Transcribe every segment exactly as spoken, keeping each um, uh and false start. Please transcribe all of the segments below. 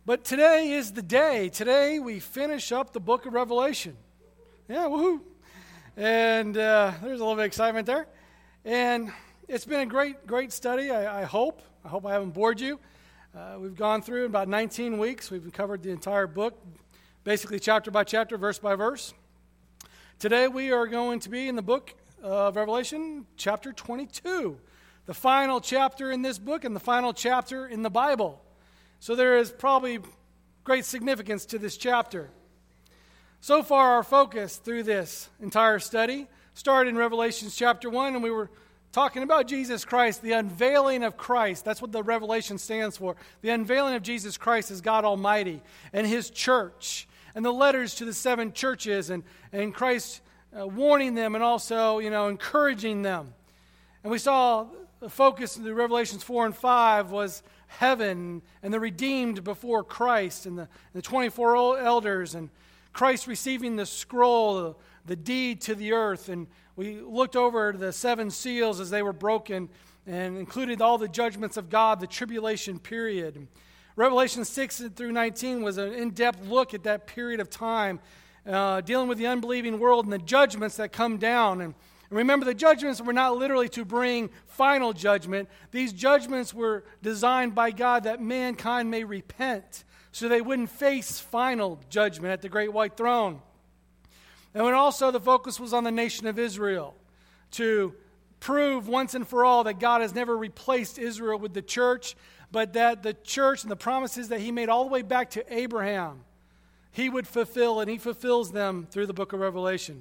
But today is the day. Today we finish up the book of Revelation. Yeah, woohoo. And uh, there's a little bit of excitement there. And it's been a great, great study, I, I hope. I hope I haven't bored you. Uh, we've gone through in about nineteen weeks. We've covered the entire book, basically chapter by chapter, verse by verse. Today we are going to be in the book of Revelation, chapter twenty-two. The final chapter in this book and the final chapter in the Bible. So there is probably great significance to this chapter. So far, our focus through this entire study started in Revelation chapter one, and we were talking about Jesus Christ, the unveiling of Christ. That's what the Revelation stands for. The unveiling of Jesus Christ as God Almighty and His church, and the letters to the seven churches, and, and Christ uh, warning them and also, you know, encouraging them. And we saw the focus of the Revelations four and five was heaven and the redeemed before Christ and the, the twenty-four elders and Christ receiving the scroll, the deed to the earth. And we looked over the seven seals as they were broken and included all the judgments of God, the tribulation period. Revelation six through nineteen was an in-depth look at that period of time, uh, dealing with the unbelieving world and the judgments that come down. And remember, the judgments were not literally to bring final judgment. These judgments were designed by God that mankind may repent so they wouldn't face final judgment at the great white throne. And when also the focus was on the nation of Israel to prove once and for all that God has never replaced Israel with the church, but that the church and the promises that He made all the way back to Abraham, He would fulfill, and He fulfills them through the book of Revelation.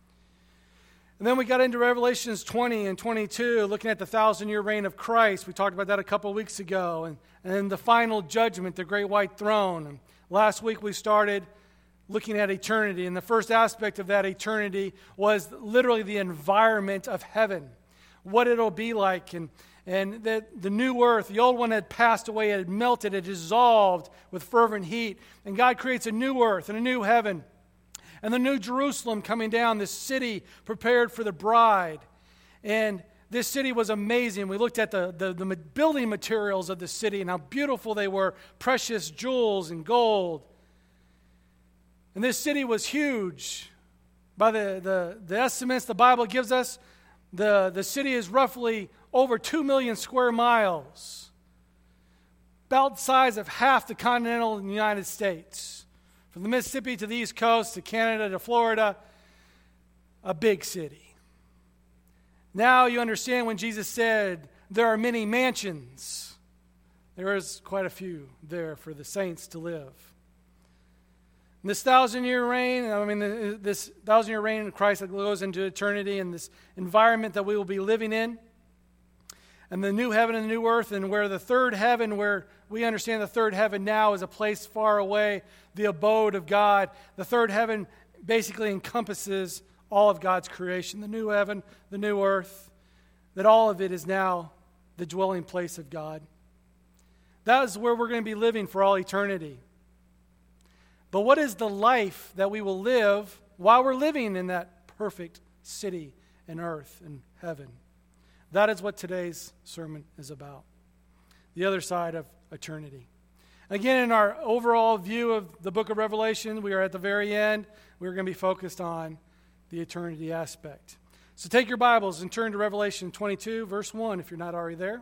And then we got into Revelations twenty and twenty-two, looking at the thousand-year reign of Christ. We talked about that a couple of weeks ago. And, and the final judgment, the great white throne. And last week we started looking at eternity. And the first aspect of that eternity was literally the environment of heaven, what it'll be like. And, and that the new earth, the old one had passed away, it had melted, it dissolved with fervent heat. And God creates a new earth and a new heaven. And the new Jerusalem coming down, this city prepared for the bride. And this city was amazing. We looked at the, the, the building materials of the city and how beautiful they were, precious jewels and gold. And this city was huge. By the, the, the estimates the Bible gives us, the, the city is roughly over two million square miles. About the size of half the continental United States. From the Mississippi to the East Coast, to Canada, to Florida, a big city. Now you understand when Jesus said, there are many mansions. There is quite a few there for the saints to live. And this thousand-year reign, I mean, this thousand-year reign of Christ that goes into eternity, and this environment that we will be living in, and the new heaven and the new earth, and where the third heaven, where we understand the third heaven now is a place far away, the abode of God. The third heaven basically encompasses all of God's creation, the new heaven, the new earth, that all of it is now the dwelling place of God. That is where we're going to be living for all eternity. But what is the life that we will live while we're living in that perfect city and earth and heaven? That is what today's sermon is about. The other side of eternity. Again, in our overall view of the book of Revelation, we are at the very end. We're going to be focused on the eternity aspect. So take your Bibles and turn to Revelation twenty-two, verse one, if you're not already there.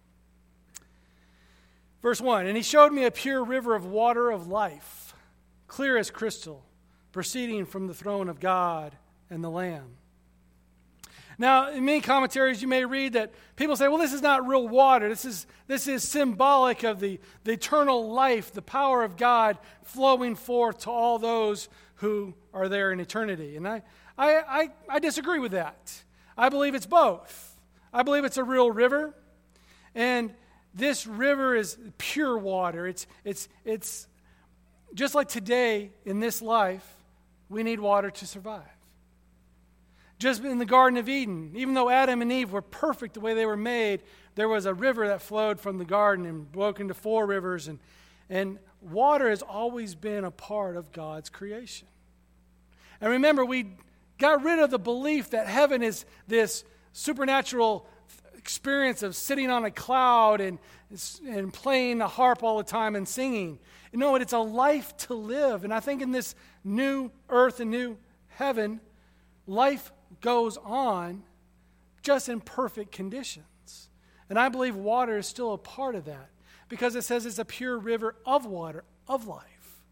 Verse one, and He showed me a pure river of water of life, clear as crystal, proceeding from the throne of God and the Lamb. Now, in many commentaries you may read that people say, well, this is not real water. This is this is symbolic of the, the eternal life, the power of God flowing forth to all those who are there in eternity. And I, I, I, I disagree with that. I believe it's both. I believe it's a real river. And this river is pure water. It's, it's, it's just like today in this life, we need water to survive. Just in the Garden of Eden, even though Adam and Eve were perfect the way they were made, there was a river that flowed from the garden and broke into four rivers. And, and water has always been a part of God's creation. And remember, we got rid of the belief that heaven is this supernatural experience of sitting on a cloud and, and playing the harp all the time and singing. You know what? It's a life to live. And I think in this new earth and new heaven, life goes on just in perfect conditions. And I believe water is still a part of that because it says it's a pure river of water, of life.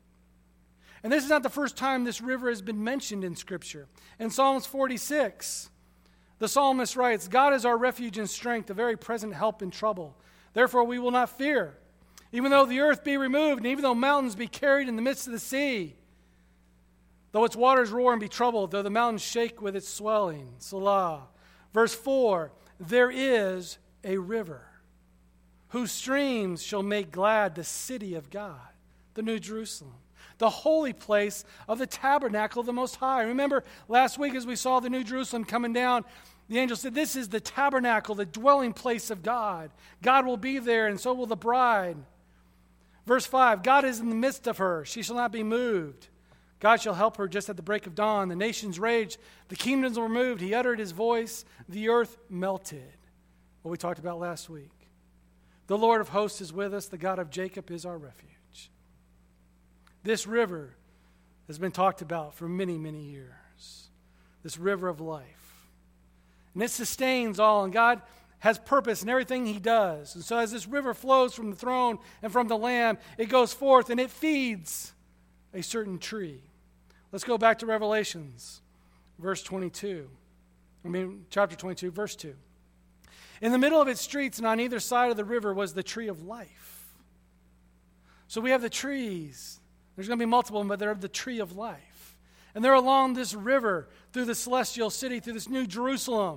And this is not the first time this river has been mentioned in Scripture. In Psalms forty-six, the psalmist writes, God is our refuge and strength, a very present help in trouble. Therefore we will not fear, even though the earth be removed, and even though mountains be carried in the midst of the sea, though its waters roar and be troubled, though the mountains shake with its swelling. Selah. Verse four, there is a river whose streams shall make glad the city of God, the New Jerusalem, the holy place of the tabernacle of the Most High. Remember last week as we saw the New Jerusalem coming down, the angel said, this is the tabernacle, the dwelling place of God. God will be there, and so will the bride. Verse five, God is in the midst of her. She shall not be moved. God shall help her just at the break of dawn. The nations raged. The kingdoms were moved. He uttered his voice. The earth melted. What we talked about last week. The Lord of hosts is with us. The God of Jacob is our refuge. This river has been talked about for many, many years. This river of life. And it sustains all. And God has purpose in everything he does. And so as this river flows from the throne and from the Lamb, it goes forth and it feeds a certain tree. Let's go back to Revelations, verse twenty-two. I mean, chapter twenty-two, verse two. In the middle of its streets and on either side of the river was the tree of life. So we have the trees. There's going to be multiple of them, but they're of the tree of life. And they're along this river through the celestial city, through this New Jerusalem.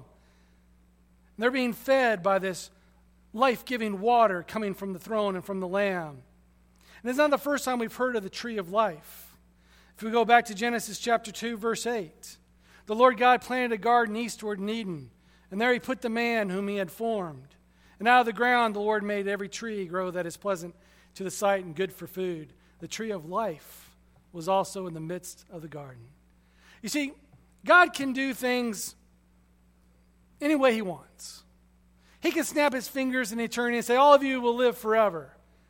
And they're being fed by this life-giving water coming from the throne and from the Lamb. And it's not the first time we've heard of the tree of life. If we go back to Genesis chapter two, verse eight, the Lord God planted a garden eastward in Eden, and there he put the man whom he had formed. And out of the ground the Lord made every tree grow that is pleasant to the sight and good for food. The tree of life was also in the midst of the garden. You see, God can do things any way he wants. He can snap his fingers in eternity and say, all of you will live forever.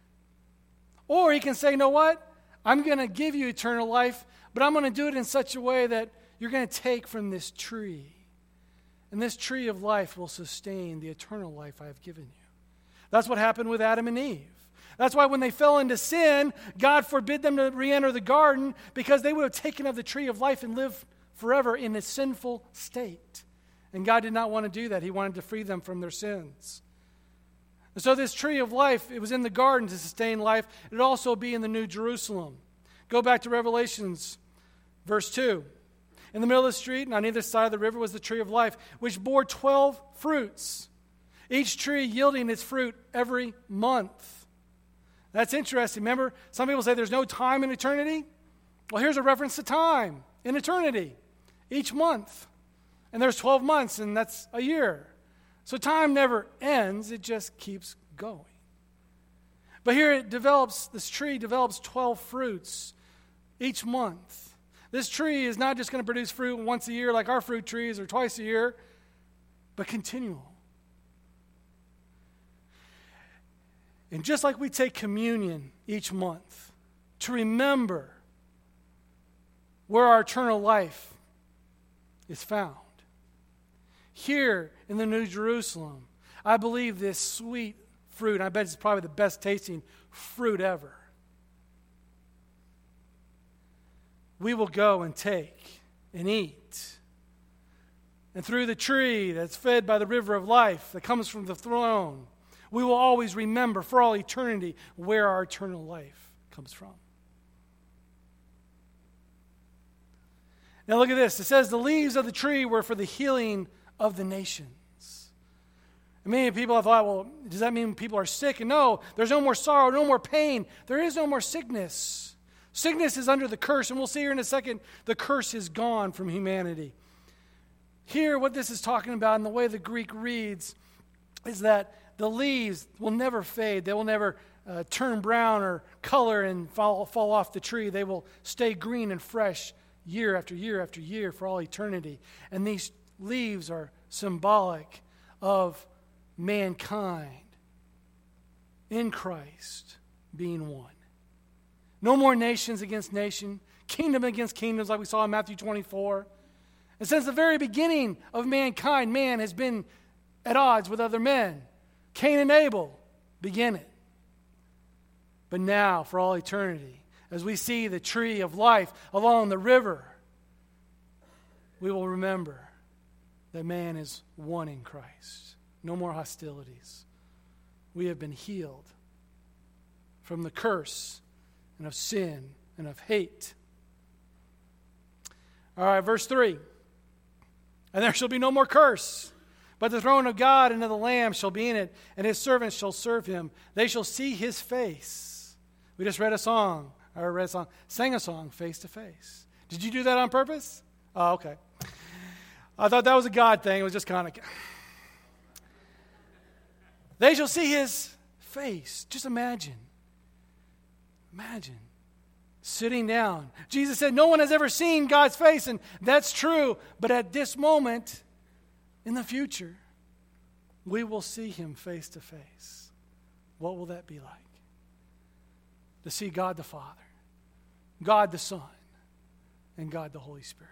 Or he can say, you know what? I'm going to give you eternal life, but I'm going to do it in such a way that you're going to take from this tree. And this tree of life will sustain the eternal life I have given you. That's what happened with Adam and Eve. That's why when they fell into sin, God forbid them to re-enter the garden because they would have taken of the tree of life and lived forever in a sinful state. And God did not want to do that. He wanted to free them from their sins. And so this tree of life, it was in the garden to sustain life. It would also be in the New Jerusalem. Go back to Revelations, verse two. In the middle of the street and on either side of the river was the tree of life, which bore twelve fruits, each tree yielding its fruit every month. That's interesting. Remember, some people say there's no time in eternity. Well, here's a reference to time in eternity. Each month. And there's twelve months, and that's a year. So time never ends, it just keeps going. But here it develops, this tree develops twelve fruits each month. This tree is not just going to produce fruit once a year like our fruit trees or twice a year, but continual. And just like we take communion each month to remember where our eternal life is found, here in the New Jerusalem, I believe this sweet fruit, I bet it's probably the best tasting fruit ever, we will go and take and eat. And through the tree that's fed by the river of life that comes from the throne, we will always remember for all eternity where our eternal life comes from. Now look at this. It says the leaves of the tree were for the healing of the nations. And many people have thought, well, does that mean people are sick? And no, there's no more sorrow, no more pain. There is no more sickness. Sickness is under the curse, and we'll see here in a second, the curse is gone from humanity. Here, what this is talking about, and the way the Greek reads, is that the leaves will never fade. They will never uh, turn brown or color and fall, fall off the tree. They will stay green and fresh year after year after year for all eternity. And these leaves are symbolic of mankind in Christ being one. No more nations against nation, kingdom against kingdoms like we saw in Matthew twenty-four. And since the very beginning of mankind, man has been at odds with other men. Cain and Abel begin it. But now, for all eternity, as we see the tree of life along the river, we will remember that man is one in Christ. No more hostilities. We have been healed from the curse and of sin and of hate. All right, verse three. And there shall be no more curse, but the throne of God and of the Lamb shall be in it, and his servants shall serve him. They shall see his face. We just read a song, or read a song, sang a song face to face. Did you do that on purpose? Oh, okay. I thought that was a God thing. It was just kind of... They shall see his face. Just imagine. Imagine. Sitting down. Jesus said, no one has ever seen God's face, and that's true. But at this moment, in the future, we will see him face to face. What will that be like? To see God the Father, God the Son, and God the Holy Spirit.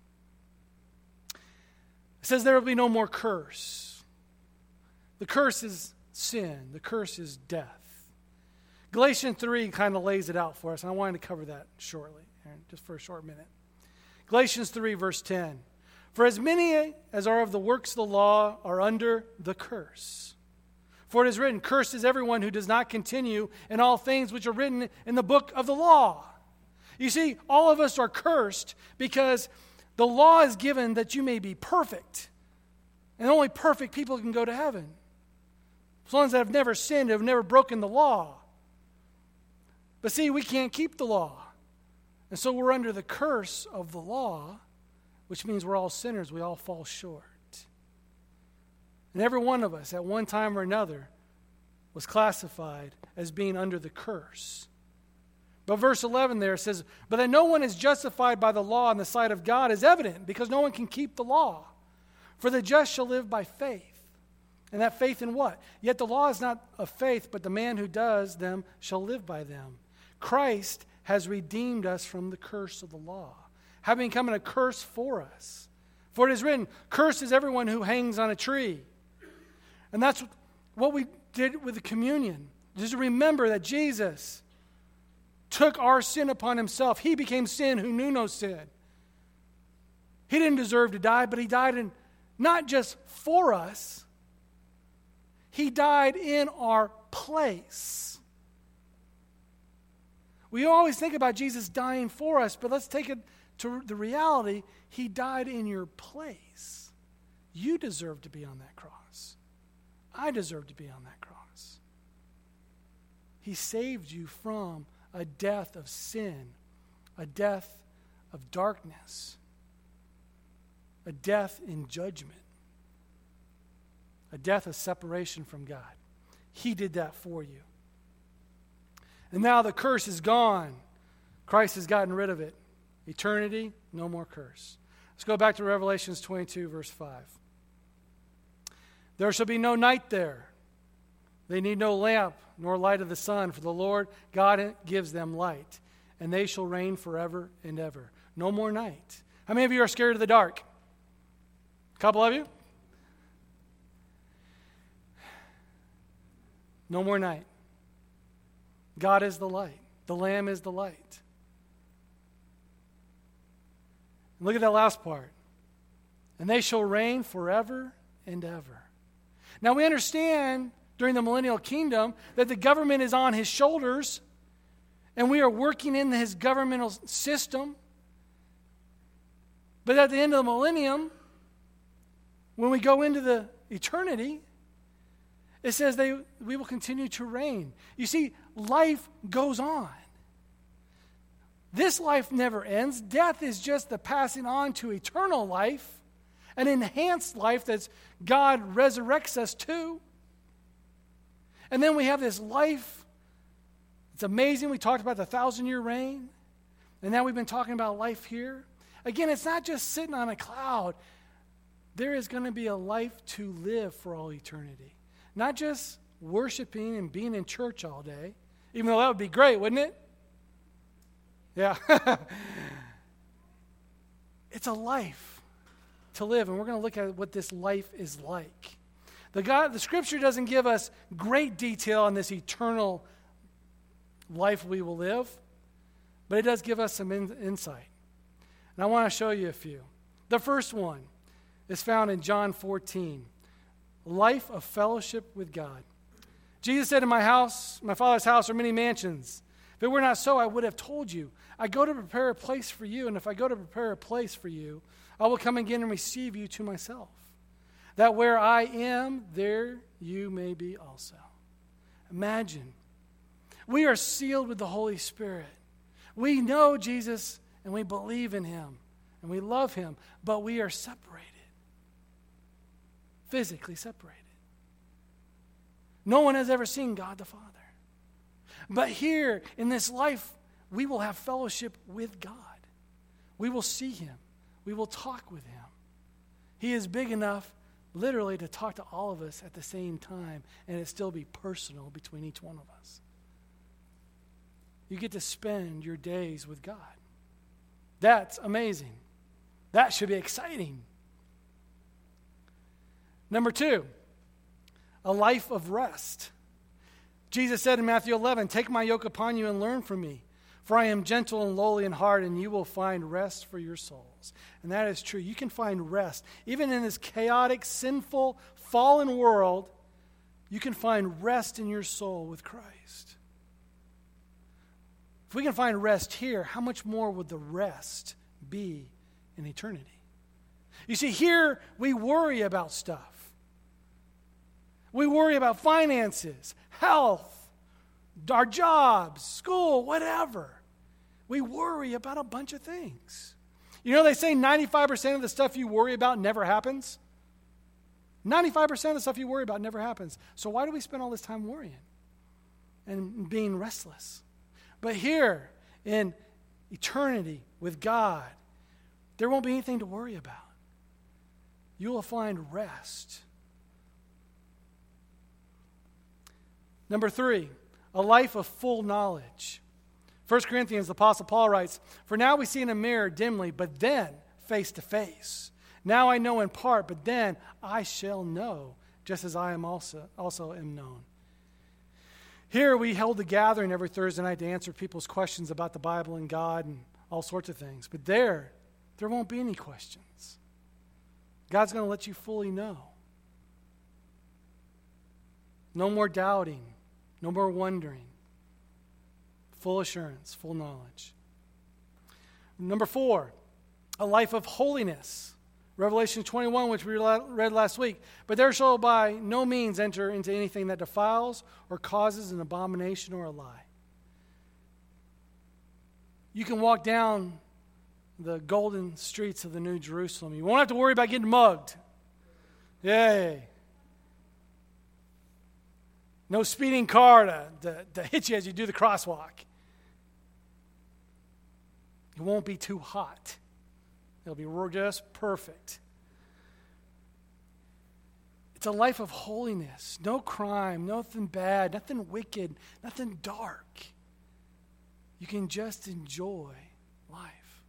It says there will be no more curse. The curse is sin. The curse is death. Galatians three kind of lays it out for us, and I wanted to cover that shortly, just for a short minute. Galatians three, verse ten. For as many as are of the works of the law are under the curse. For it is written, cursed is everyone who does not continue in all things which are written in the book of the law. You see, all of us are cursed because the law is given that you may be perfect. And only perfect people can go to heaven. As long as they have never sinned, have never broken the law. But see, we can't keep the law. And so we're under the curse of the law, which means we're all sinners. We all fall short. And every one of us, at one time or another, was classified as being under the curse. But verse eleven there says, but that no one is justified by the law in the sight of God is evident, because no one can keep the law. For the just shall live by faith. And that faith in what? Yet the law is not of faith, but the man who does them shall live by them. Christ has redeemed us from the curse of the law, having become a curse for us. For it is written, cursed is everyone who hangs on a tree. And that's what we did with the communion. Just remember that Jesus took our sin upon himself. He became sin who knew no sin. He didn't deserve to die, but he died in, not just for us, he died in our place. We always think about Jesus dying for us, but let's take it to the reality. He died in your place. You deserve to be on that cross. I deserve to be on that cross. He saved you from a death of sin, a death of darkness, a death in judgment, a death of separation from God. He did that for you. And now the curse is gone. Christ has gotten rid of it. Eternity, no more curse. Let's go back to Revelation twenty-two, verse five. There shall be no night there. They need no lamp nor light of the sun, for the Lord God gives them light, and they shall reign forever and ever. No more night. How many of you are scared of the dark? A couple of you? No more night. God is the light. The Lamb is the light. And look at that last part. And they shall reign forever and ever. Now we understand during the millennial kingdom that the government is on his shoulders, and we are working in his governmental system. But at the end of the millennium, when we go into the eternity, it says they we will continue to reign. You see, life goes on. This life never ends. Death is just the passing on to eternal life, an enhanced life that God resurrects us to. And then we have this life. It's amazing. We talked about the thousand-year reign, and now we've been talking about life here. Again, it's not just sitting on a cloud. There is going to be a life to live for all eternity. Not just worshiping and being in church all day, even though that would be great, wouldn't it? Yeah. It's a life to live, and we're going to look at what this life is like. The God, the Scripture doesn't give us great detail on this eternal life we will live, but it does give us some in, insight. And I want to show you a few. The first one is found in John fourteen, life of fellowship with God. Jesus said, in my house, my Father's house are many mansions. If it were not so, I would have told you. I go to prepare a place for you, and if I go to prepare a place for you, I will come again and receive you to myself, that where I am, there you may be also. Imagine, we are sealed with the Holy Spirit. We know Jesus, and we believe in him, and we love him, but we are separated, physically separated. No one has ever seen God the Father. But here, in this life, we will have fellowship with God. We will see him. We will talk with him. He is big enough, literally, to talk to all of us at the same time, and it still be personal between each one of us. You get to spend your days with God. That's amazing. That should be exciting. Number two, a life of rest. Jesus said in Matthew eleven, take my yoke upon you and learn from me, for I am gentle and lowly in heart, and you will find rest for your souls. And that is true. You can find rest. Even in this chaotic, sinful, fallen world, you can find rest in your soul with Christ. If we can find rest here, how much more would the rest be in eternity? You see, here we worry about stuff. We worry about finances, health, our jobs, school, whatever. We worry about a bunch of things. You know, they say ninety-five percent of the stuff you worry about never happens. ninety-five percent of the stuff you worry about never happens. So why do we spend all this time worrying and being restless? But here in eternity with God, there won't be anything to worry about. You will find rest. Number three, a life of full knowledge. First Corinthians, the Apostle Paul writes, for now we see in a mirror dimly, but then face to face. Now I know in part, but then I shall know, just as I am also, also am known. Here we held a gathering every Thursday night to answer people's questions about the Bible and God and all sorts of things. But there, there won't be any questions. God's going to let you fully know. No more doubting. No more wondering. Full assurance, full knowledge. Number four, a life of holiness. Revelation twenty-one, which we read last week. But there shall by no means enter into anything that defiles or causes an abomination or a lie. You can walk down the golden streets of the New Jerusalem. You won't have to worry about getting mugged. Yay. No speeding car to, to, to hit you as you do the crosswalk. It won't be too hot. It'll be just perfect. It's a life of holiness. No crime, nothing bad, nothing wicked, nothing dark. You can just enjoy life.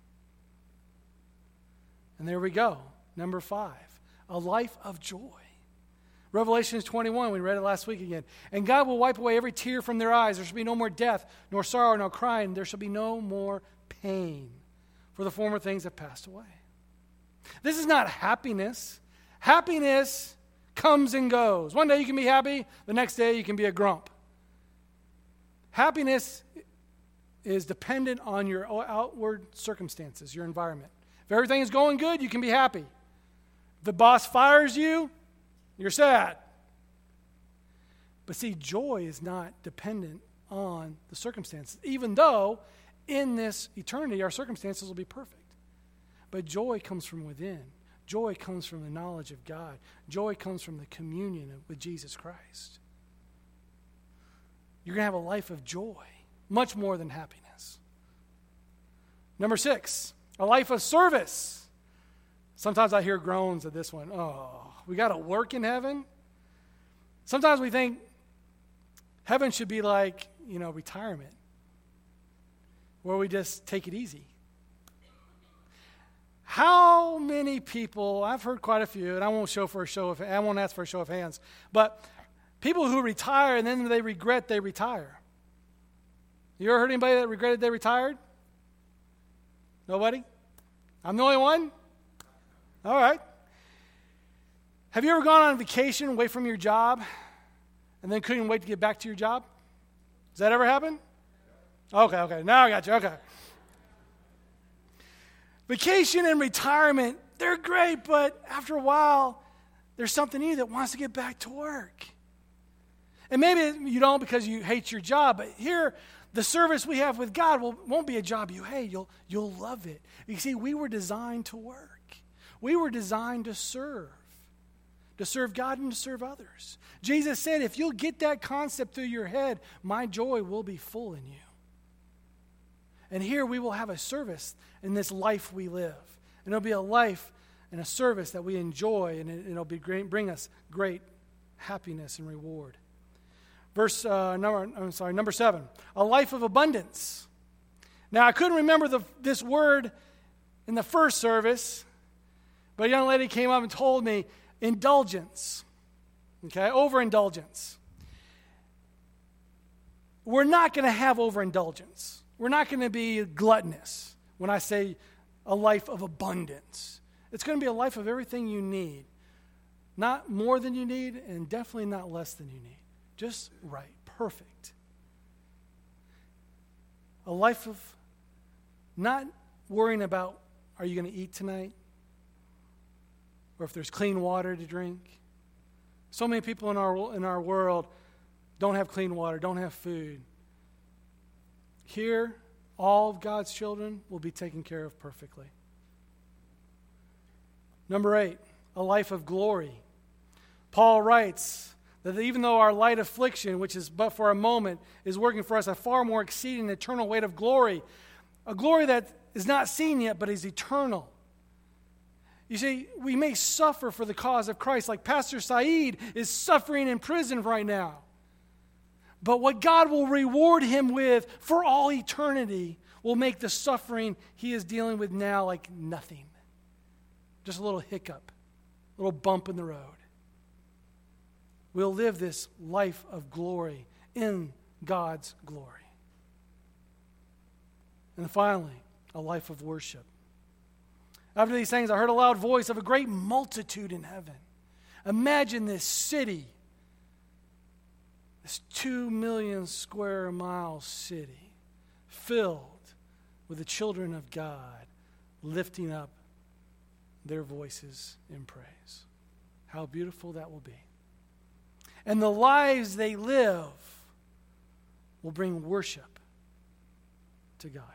And there we go. Number five, a life of joy. Revelation twenty-one, we read it last week again. And God will wipe away every tear from their eyes. There shall be no more death, nor sorrow, nor crying. There shall be no more pain, for the former things have passed away. This is not happiness. Happiness comes and goes. One day you can be happy, the next day you can be a grump. Happiness is dependent on your outward circumstances, your environment. If everything is going good, you can be happy. If the boss fires you, you're sad. But see, joy is not dependent on the circumstances, even though in this eternity our circumstances will be perfect. But joy comes from within. Joy comes from the knowledge of God. Joy comes from the communion with Jesus Christ. You're going to have a life of joy, much more than happiness. Number six, a life of service. Sometimes I hear groans at this one. Oh, we got to work in heaven? Sometimes we think heaven should be like, you know, retirement, where we just take it easy. How many people, I've heard quite a few, and I won't show for a show of, I won't ask for a show of hands, but people who retire and then they regret they retire. You ever heard anybody that regretted they retired? Nobody? I'm the only one? All right. Have you ever gone on vacation away from your job and then couldn't wait to get back to your job? Does that ever happen? Okay, okay. Now I got you. Okay. Vacation and retirement, they're great, but after a while, there's something in you that wants to get back to work. And maybe you don't because you hate your job, but here, the service we have with God will, won't be a job you hate. You'll, you'll love it. You see, we were designed to work. We were designed to serve, to serve God and to serve others. Jesus said, if you'll get that concept through your head, my joy will be full in you. And here we will have a service in this life we live. And it'll be a life and a service that we enjoy, and it, it'll be great, bring us great happiness and reward. Verse uh, number, I'm sorry, number seven, a life of abundance. Now I couldn't remember the, this word in the first service, but a young lady came up and told me indulgence. Okay, overindulgence. We're not going to have overindulgence. We're not going to be gluttonous when I say a life of abundance. It's going to be a life of everything you need. Not more than you need, and definitely not less than you need. Just right, perfect. A life of not worrying about, are you going to eat tonight? Or if there's clean water to drink. So many people in our in our world don't have clean water, don't have food. Here, all of God's children will be taken care of perfectly. Number eight, a life of glory. Paul writes that even though our light affliction, which is but for a moment, is working for us a far more exceeding eternal weight of glory, a glory that is not seen yet but is eternal. You see, we may suffer for the cause of Christ, like Pastor Saeed is suffering in prison right now. But what God will reward him with for all eternity will make the suffering he is dealing with now like nothing. Just a little hiccup, a little bump in the road. We'll live this life of glory in God's glory. And finally, a life of worship. After these things, I heard a loud voice of a great multitude in heaven. Imagine this city, this two million square mile city, filled with the children of God, lifting up their voices in praise. How beautiful that will be. And the lives they live will bring worship to God.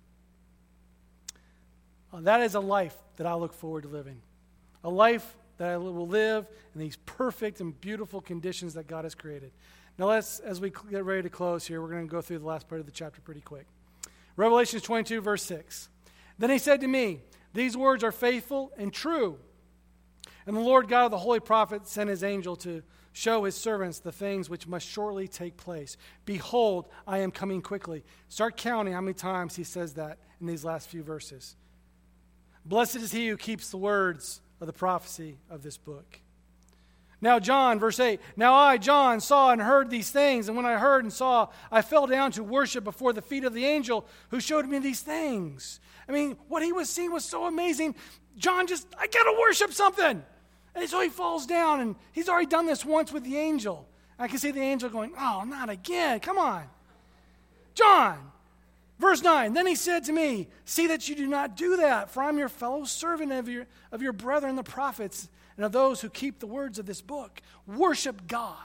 Uh, that is a life that I look forward to living. A life that I will live in these perfect and beautiful conditions that God has created. Now let's, as we get ready to close here, we're going to go through the last part of the chapter pretty quick. Revelation twenty-two, verse six. Then he said to me, these words are faithful and true. And the Lord God of the holy prophet sent his angel to show his servants the things which must shortly take place. Behold, I am coming quickly. Start counting how many times he says that in these last few verses. Blessed is he who keeps the words of the prophecy of this book. Now John, verse eight, now I, John, saw and heard these things, and when I heard and saw, I fell down to worship before the feet of the angel who showed me these things. I mean, what he was seeing was so amazing. John just, I got to worship something. And so he falls down, and he's already done this once with the angel. I can see the angel going, oh, not again, come on. John, verse nine, then he said to me, see that you do not do that, for I'm your fellow servant of your, of your brethren the prophets, and of those who keep the words of this book. Worship God.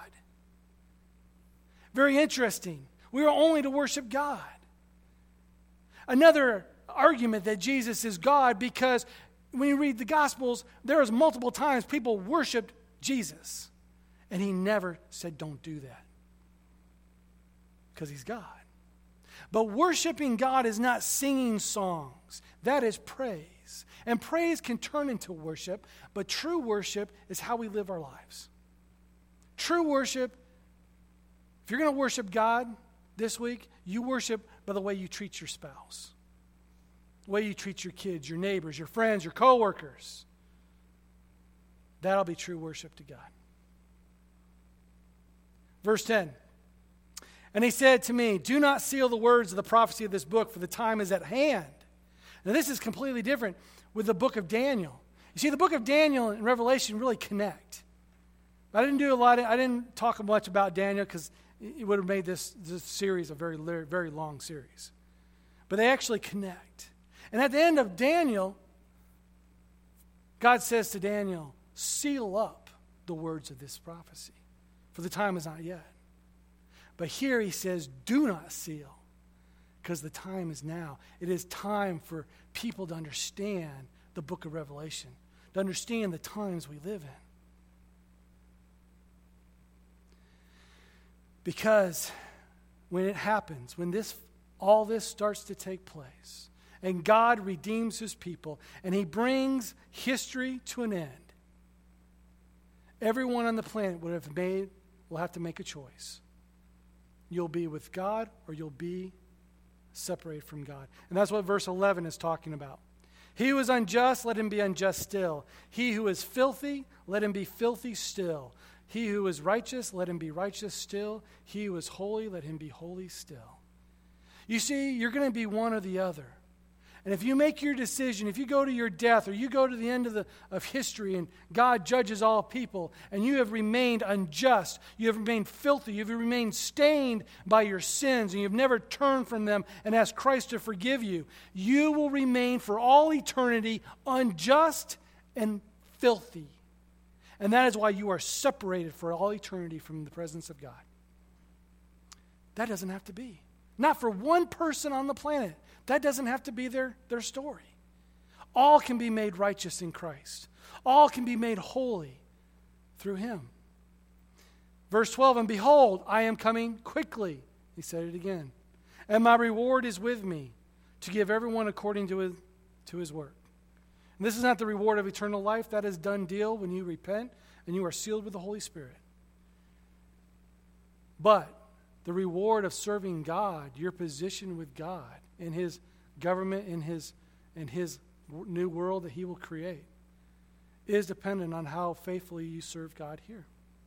Very interesting. We are only to worship God. Another argument that Jesus is God, because when you read the Gospels, there is multiple times people worshiped Jesus. And he never said, don't do that. Because he's God. But worshiping God is not singing songs. That is praise. And praise can turn into worship, but true worship is how we live our lives. True worship, if you're going to worship God this week, you worship by the way you treat your spouse, the way you treat your kids, your neighbors, your friends, your coworkers. That'll be true worship to God. Verse ten. And he said to me, do not seal the words of the prophecy of this book, for the time is at hand. Now this is completely different with the book of Daniel. You see, the book of Daniel and Revelation really connect. I didn't do a lot of, I didn't talk much about Daniel because it would have made this, this series a very, very long series. But they actually connect. And at the end of Daniel, God says to Daniel, seal up the words of this prophecy, for the time is not yet. But here he says, do not seal, because the time is now. It is time for people to understand the book of Revelation, to understand the times we live in. Because when it happens, when this all this starts to take place, and God redeems his people, and he brings history to an end, everyone on the planet would have made, will have to make a choice. You'll be with God or you'll be separated from God. And that's what verse eleven is talking about. He who is unjust, let him be unjust still. He who is filthy, let him be filthy still. He who is righteous, let him be righteous still. He who is holy, let him be holy still. You see, you're going to be one or the other. And if you make your decision, if you go to your death or you go to the end of, the, of history and God judges all people and you have remained unjust, you have remained filthy, you have remained stained by your sins and you've never turned from them and asked Christ to forgive you, you will remain for all eternity unjust and filthy. And that is why you are separated for all eternity from the presence of God. That doesn't have to be. Not for one person on the planet. That doesn't have to be their, their story. All can be made righteous in Christ. All can be made holy through him. Verse twelve, and behold, I am coming quickly. He said it again. And my reward is with me to give everyone according to his, to his work. And this is not the reward of eternal life. That is done deal when you repent and you are sealed with the Holy Spirit. But the reward of serving God, your position with God in his government, in his, in his new world that he will create, is dependent on how faithfully you serve God here.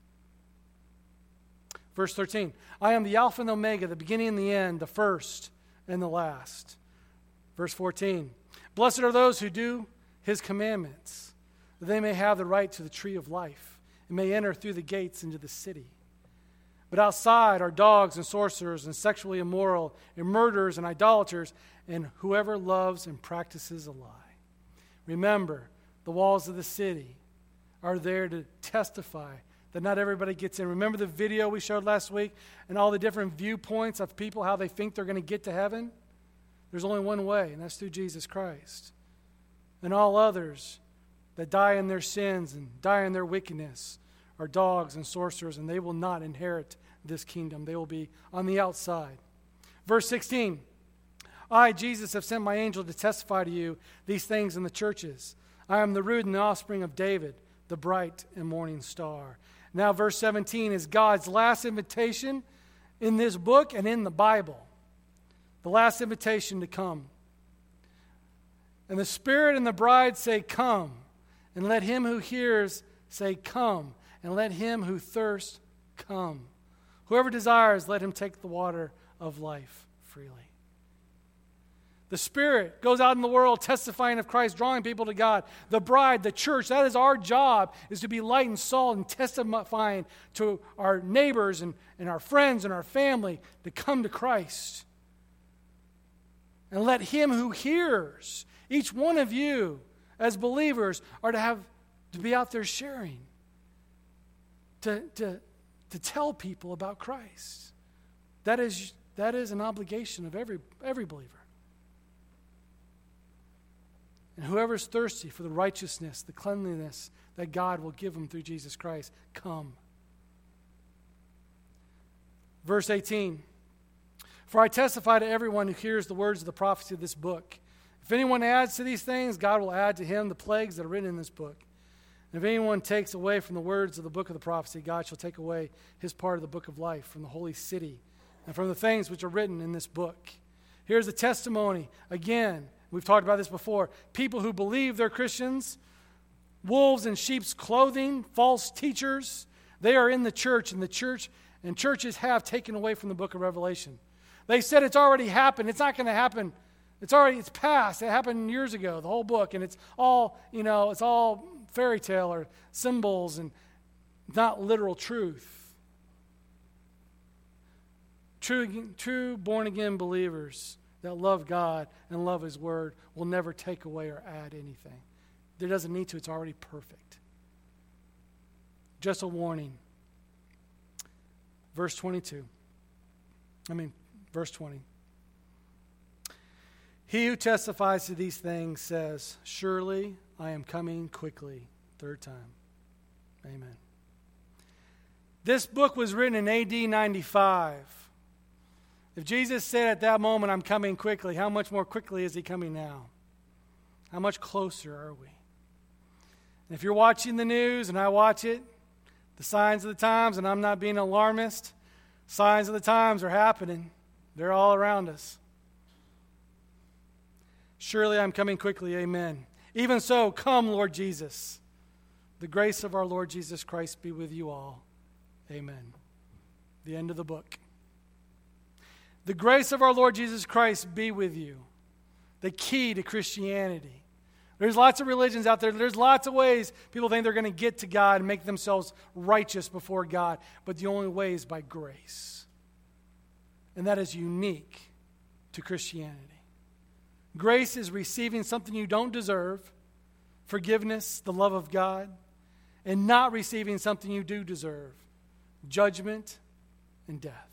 Verse thirteen, I am the Alpha and the Omega, the beginning and the end, the first and the last. Verse fourteen, blessed are those who do his commandments, that they may have the right to the tree of life and may enter through the gates into the city. But outside are dogs and sorcerers and sexually immoral and murderers and idolaters and whoever loves and practices a lie. Remember, the walls of the city are there to testify that not everybody gets in. Remember the video we showed last week and all the different viewpoints of people, how they think they're going to get to heaven? There's only one way, and that's through Jesus Christ. And all others that die in their sins and die in their wickedness are dogs and sorcerers, and they will not inherit this kingdom. They will be on the outside. Verse sixteen, I, Jesus, have sent my angel to testify to you these things in the churches. I am the root and the offspring of David, the bright and morning star. Now verse seventeen is God's last invitation in this book and in the Bible. The last invitation to come. And the Spirit and the bride say, come. And let him who hears say, come. And let him who thirsts come. Whoever desires, let him take the water of life freely. The Spirit goes out in the world testifying of Christ, drawing people to God. The bride, the church, that is our job, is to be light and salt and testifying to our neighbors and, and our friends and our family to come to Christ. And let him who hears, each one of you as believers are to have to be out there sharing, to, to, to tell people about Christ. That is, that is an obligation of every, every believer. And whoever is thirsty for the righteousness, the cleanliness that God will give them through Jesus Christ, come. Verse eighteen, for I testify to everyone who hears the words of the prophecy of this book. If anyone adds to these things, God will add to him the plagues that are written in this book. And if anyone takes away from the words of the book of the prophecy, God shall take away his part of the book of life from the holy city and from the things which are written in this book. Here's a testimony. Again, we've talked about this before. People who believe they're Christians, wolves in sheep's clothing, false teachers, they are in the church, and the church and churches have taken away from the book of Revelation. They said it's already happened. It's not going to happen. It's already, it's past. It happened years ago, the whole book, and it's all, you know, it's all fairy tale or symbols and not literal truth. True, true born-again believers that love God and love his word will never take away or add anything. There doesn't need to. It's already perfect. Just a warning. Verse twenty-two. I mean, verse twenty. He who testifies to these things says, surely I am coming quickly. Third time. Amen. This book was written in A D ninety-five. If Jesus said at that moment, I'm coming quickly, how much more quickly is he coming now? How much closer are we? And if you're watching the news, and I watch it, the signs of the times, and I'm not being alarmist, signs of the times are happening. They're all around us. Surely I'm coming quickly, amen. Even so, come, Lord Jesus. The grace of our Lord Jesus Christ be with you all. Amen. The end of the book. The grace of our Lord Jesus Christ be with you. The key to Christianity. There's lots of religions out there. There's lots of ways people think they're going to get to God and make themselves righteous before God. But the only way is by grace. And that is unique to Christianity. Grace is receiving something you don't deserve, forgiveness, the love of God, and not receiving something you do deserve, judgment and death.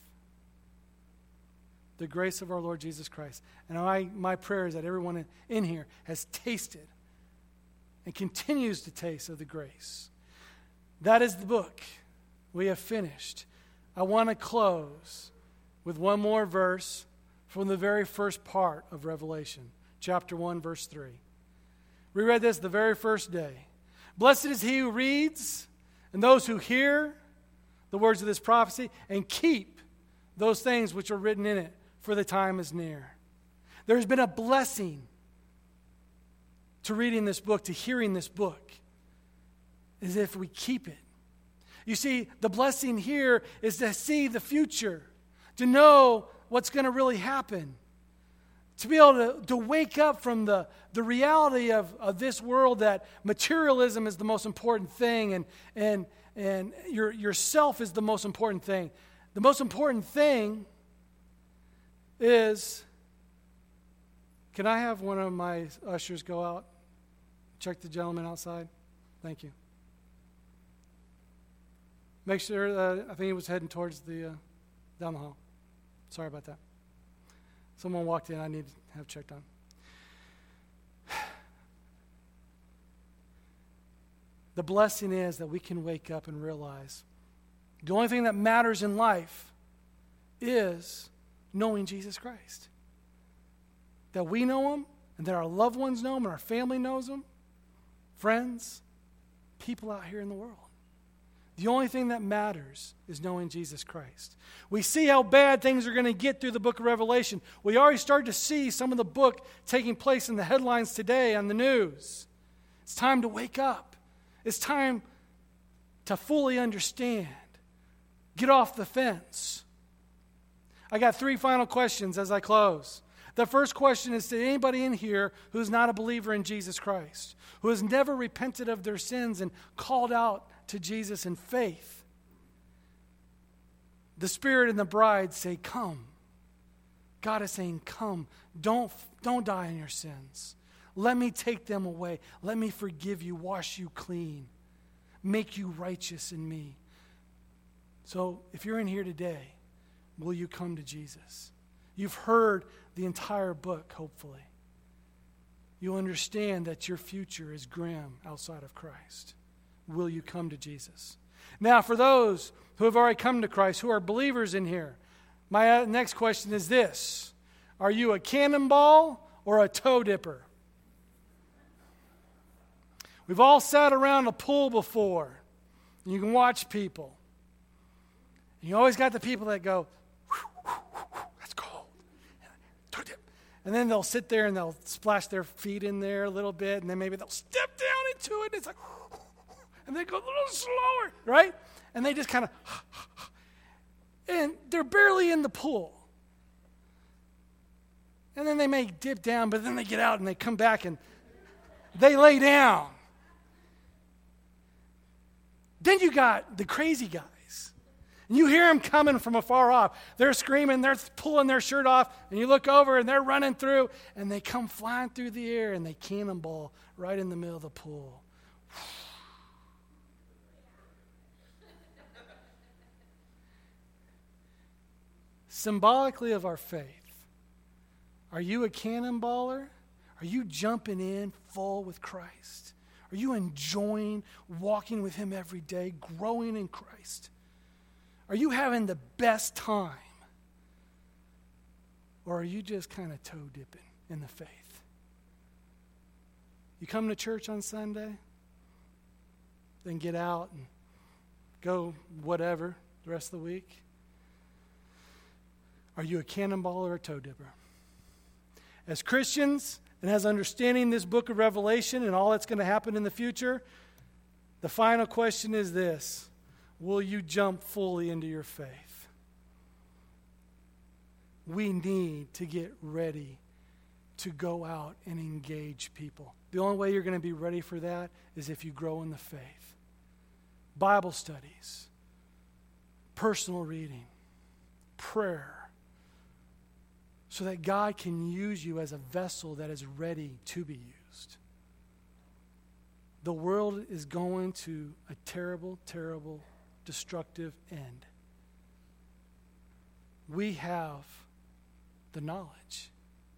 The grace of our Lord Jesus Christ. And I, my prayer is that everyone in, in here has tasted and continues to taste of the grace. That is the book. We have finished. I want to close with one more verse from the very first part of Revelation, chapter one, verse three. We read this the very first day. Blessed is he who reads and those who hear the words of this prophecy and keep those things which are written in it, for the time is near. There's been a blessing to reading this book, to hearing this book, as if we keep it. You see, the blessing here is to see the future, to know what's going to really happen, to be able to, to wake up from the, the reality of, of this world that materialism is the most important thing and, and, and your, yourself is the most important thing. The most important thing is, can I have one of my ushers go out, check the gentleman outside? Thank you. Make sure, uh, I think he was heading towards the, uh, down the hall. Sorry about that. Someone walked in, I need to have checked on. The blessing is that we can wake up and realize the only thing that matters in life is knowing Jesus Christ. That we know him, and that our loved ones know him, and our family knows him, friends, people out here in the world. The only thing that matters is knowing Jesus Christ. We see how bad things are going to get through the book of Revelation. We already start to see some of the book taking place in the headlines today on the news. It's time to wake up. It's time to fully understand. Get off the fence. I got three final questions as I close. The first question is to anybody in here who's not a believer in Jesus Christ, who has never repented of their sins and called out to Jesus in faith. The Spirit and the bride say, come. God is saying, come. Don't, don't die in your sins. Let me take them away. Let me forgive you, wash you clean, make you righteous in me. So if you're in here today, will you come to Jesus? You've heard the entire book, hopefully. You understand that your future is grim outside of Christ. Will you come to Jesus? Now, for those who have already come to Christ, who are believers in here, my next question is this. Are you a cannonball or a toe dipper? We've all sat around a pool before. And you can watch people. And you always got the people that go, that's cold. And then they'll sit there and they'll splash their feet in there a little bit, and then maybe they'll step down into it, and it's like, and they go a little slower, right? And they just kind of, and they're barely in the pool. And then they may dip down, but then they get out and they come back and they lay down. Then you got the crazy guys. And you hear them coming from afar off. They're screaming, they're pulling their shirt off, and you look over and they're running through, and they come flying through the air and they cannonball right in the middle of the pool. Symbolically of our faith, are you a cannonballer? Are you jumping in full with Christ? Are you enjoying walking with Him every day, growing in Christ? Are you having the best time? Or are you just kind of toe dipping in the faith? You come to church on Sunday, then get out and go whatever the rest of the week? Are you a cannonballer or a toe dipper? As Christians, and as understanding this book of Revelation and all that's going to happen in the future, the final question is this: will you jump fully into your faith? We need to get ready to go out and engage people. The only way you're going to be ready for that is if you grow in the faith. Bible studies, personal reading, prayer, so that God can use you as a vessel that is ready to be used. The world is going to a terrible, terrible, destructive end. We have the knowledge.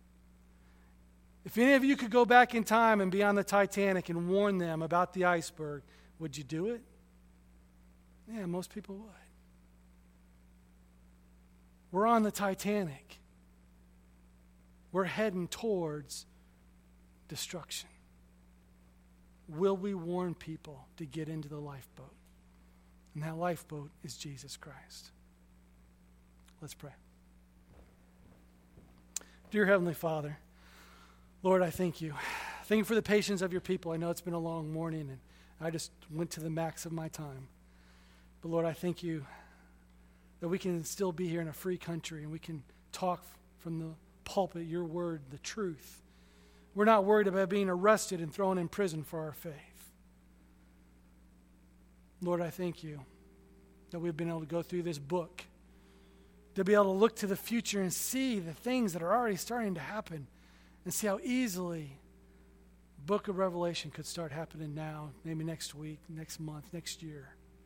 If any of you could go back in time and be on the Titanic and warn them about the iceberg, would you do it? Yeah, most people would. We're on the Titanic. We're heading towards destruction. Will we warn people to get into the lifeboat? And that lifeboat is Jesus Christ. Let's pray. Dear Heavenly Father, Lord, I thank you. Thank you for the patience of your people. I know it's been a long morning, and I just went to the max of my time. But Lord, I thank you that we can still be here in a free country and we can talk from the pulpit your word, the truth. We're not worried about being arrested and thrown in prison for our faith. Lord, I thank you that we've been able to go through this book, to be able to look to the future and see the things that are already starting to happen, and see how easily the book of Revelation could start happening now, maybe next week, next month, next year.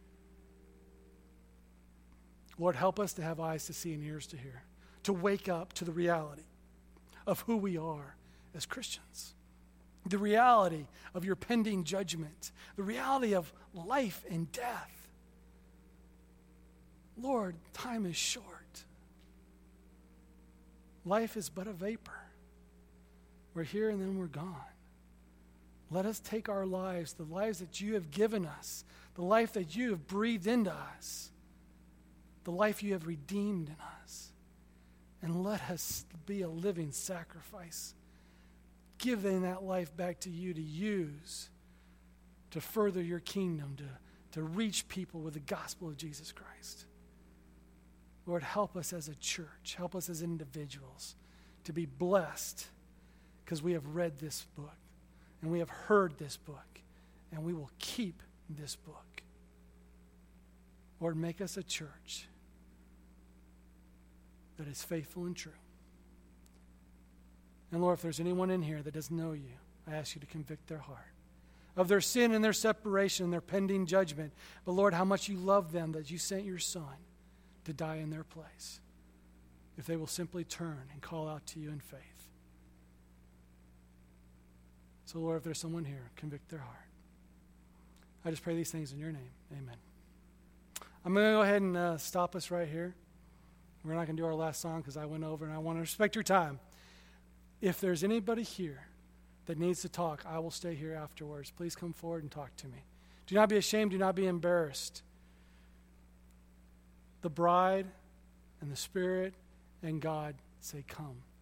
Lord, help us to have eyes to see and ears to hear, to wake up to the reality of who we are as Christians, the reality of your pending judgment, the reality of life and death. Lord, time is short. Life is but a vapor. We're here and then we're gone. Let us take our lives, the lives that you have given us, the life that you have breathed into us, the life you have redeemed in us, and let us be a living sacrifice, giving that life back to you to use to further your kingdom, to, to reach people with the gospel of Jesus Christ. Lord, help us as a church, help us as individuals to be blessed because we have read this book and we have heard this book and we will keep this book. Lord, make us a church that is faithful and true. And Lord, if there's anyone in here that doesn't know you, I ask you to convict their heart of their sin and their separation and their pending judgment. But Lord, how much you love them that you sent your Son to die in their place, if they will simply turn and call out to you in faith. So Lord, if there's someone here, convict their heart. I just pray these things in your name. Amen. I'm going to go ahead and uh, stop us right here. We're not going to do our last song because I went over and I want to respect your time. If there's anybody here that needs to talk, I will stay here afterwards. Please come forward and talk to me. Do not be ashamed. Do not be embarrassed. The bride and the Spirit and God say, come.